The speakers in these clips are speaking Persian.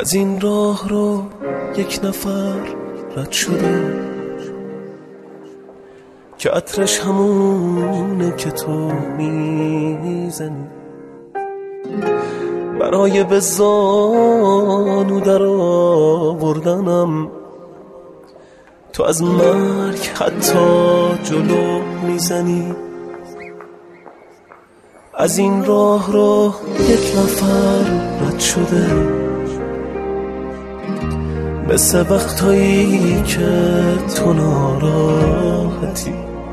از این راه رو یک نفر رد شده که عطرش همونه که تو میزنی، برای به زانو در آوردنم تو از مرگ حتی جلو میزنی. از این راه رو یک نفر رد شده مثل وقتایی که تو ناراحتی،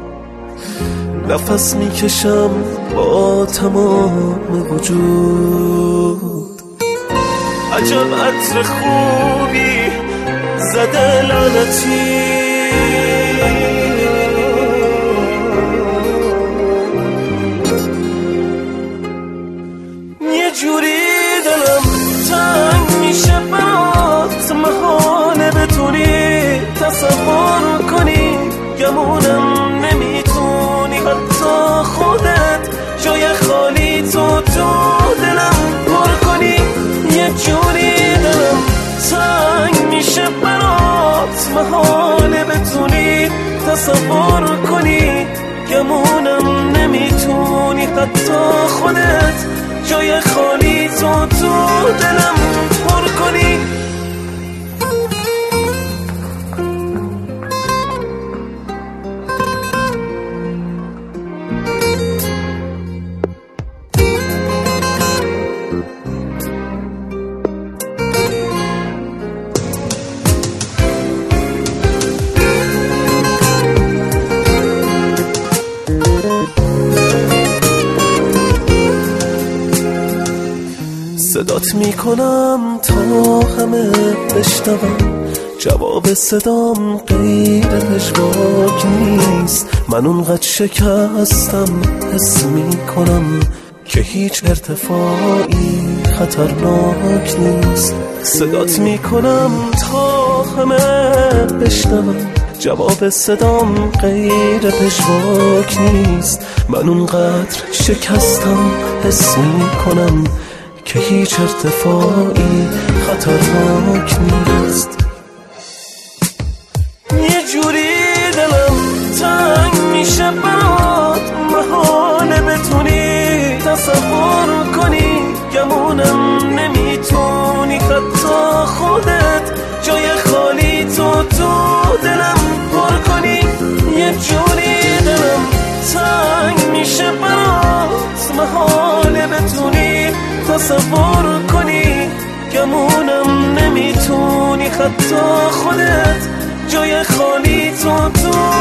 نفس میکشم با تمام وجود. عجب عطر خوبی زده لعنتی، یه جوری دلم تنگ میشه برات، محاله بتونی تصور کنی، گمونم نمیتونی حتی خودت جای خالی تو دلم پر کنی. یه جوری دلم تنگ میشه برات، محاله بتونی تصور کنی، گمونم نمیتونی حتی خودت جای خالی تو دلم پر کنی. صدات میکنم تا همه بشنون، جواب صدام غیر پژواک نیست. من اونقدر شکستم حس میکنم که هیچ ارتفاعی خطرناک نیست. صدات میکنم تا همه بشنون، جواب صدام غیر پژواک نیست. من اونقدر شکستم حس میکنم که هیچ ارتفاعی خطرناک نیست. یه جوری دلم تنگ میشه برات، محاله بتونی تصور کنی، گمونم نمیتونی حتی خودت جای خالی تو دلم پر کنی. یه جوری دلم تنگ میشه برات، محاله بتونی تصور کنی، گمونم نمیتونی حتی خودت جای خالی تو